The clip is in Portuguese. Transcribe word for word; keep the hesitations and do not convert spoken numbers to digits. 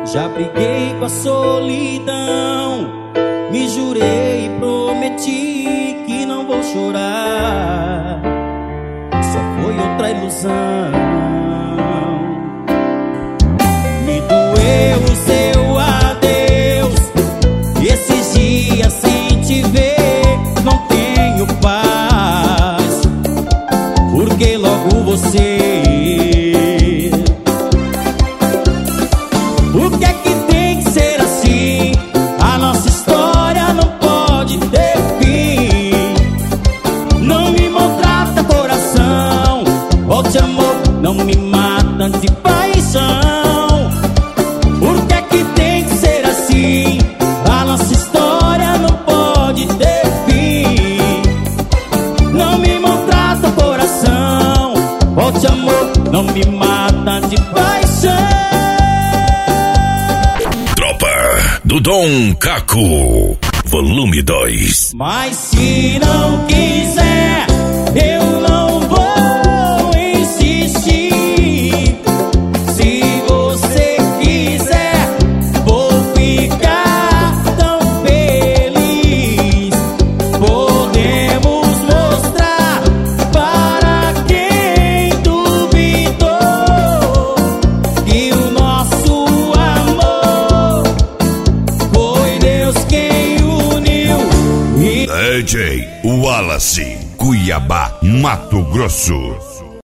Já briguei com a solidão, me jurei e prometi que não vou chorar. Só foi outra ilusão. Me doeu o seu adeus, esses dias sem te ver não tenho paz, porque logo você. O que é que tem que ser assim? A nossa história não pode ter fim. Não me maltrata coração, volte amor, não me mata de paixão. Por que é que tem que ser assim? A nossa história não pode ter fim. Não me maltrata coração, volte amor, não me mata de paixão. Do Dom Caco, volume dois. Mas se não quiser, eu não vou insistir. Se você quiser, vou ficar tão feliz. Podemos mostrar para quem duvidou que o nosso D J Wallace, Cuiabá, Mato Grosso.